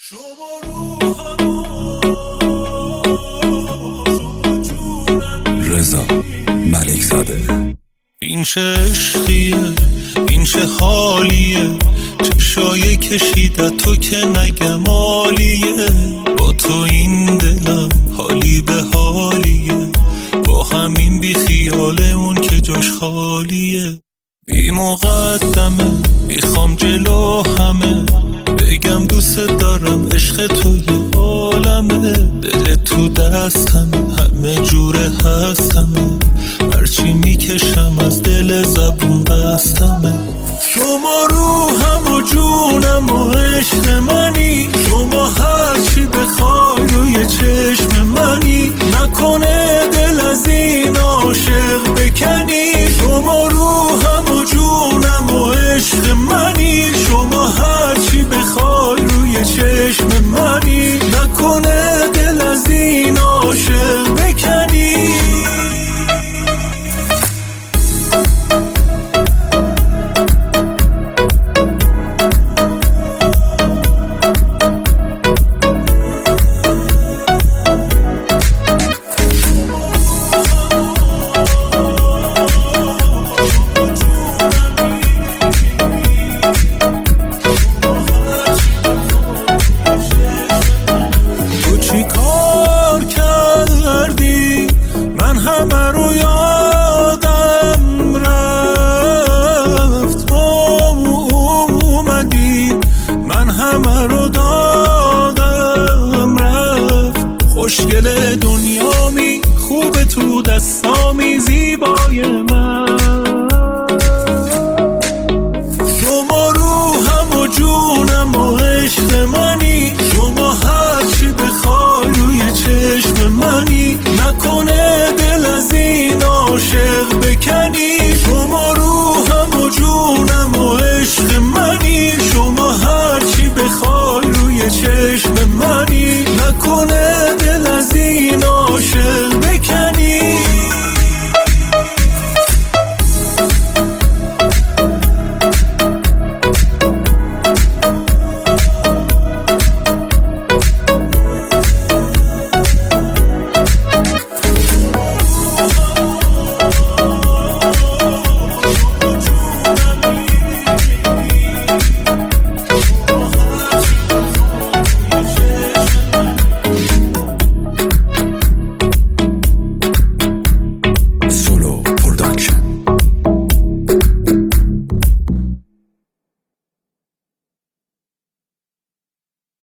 رضا ملک‌زاده. این چه عشقیه، این چه حالیه، چشای کشیدت تو که نگم عالیه. با تو این دلم حالی به حالیه، با همین بی خیاله اون که جاش خالیه. بی مقدمه میخوام جلو همه بگم دوست دارم، عشق تو یه عالمه. دل تو دستمه، همه جوره هستمه، هرچی میکشم از دل زبون بستمه. شما روحم و جونم و عشق منی، شما هرچی بخوای روی چشم منی. نکنه دل از این عاشق بکنی. شما روحم و جونم و عشق منی، شما هرچی بخوای روی چشم منی. نکنه دل از این عاشق بکنی. همه رو یادم رفت، اومدی من همه رو دادم رفت. خوشگل دنیامی، خوب تو دستامی،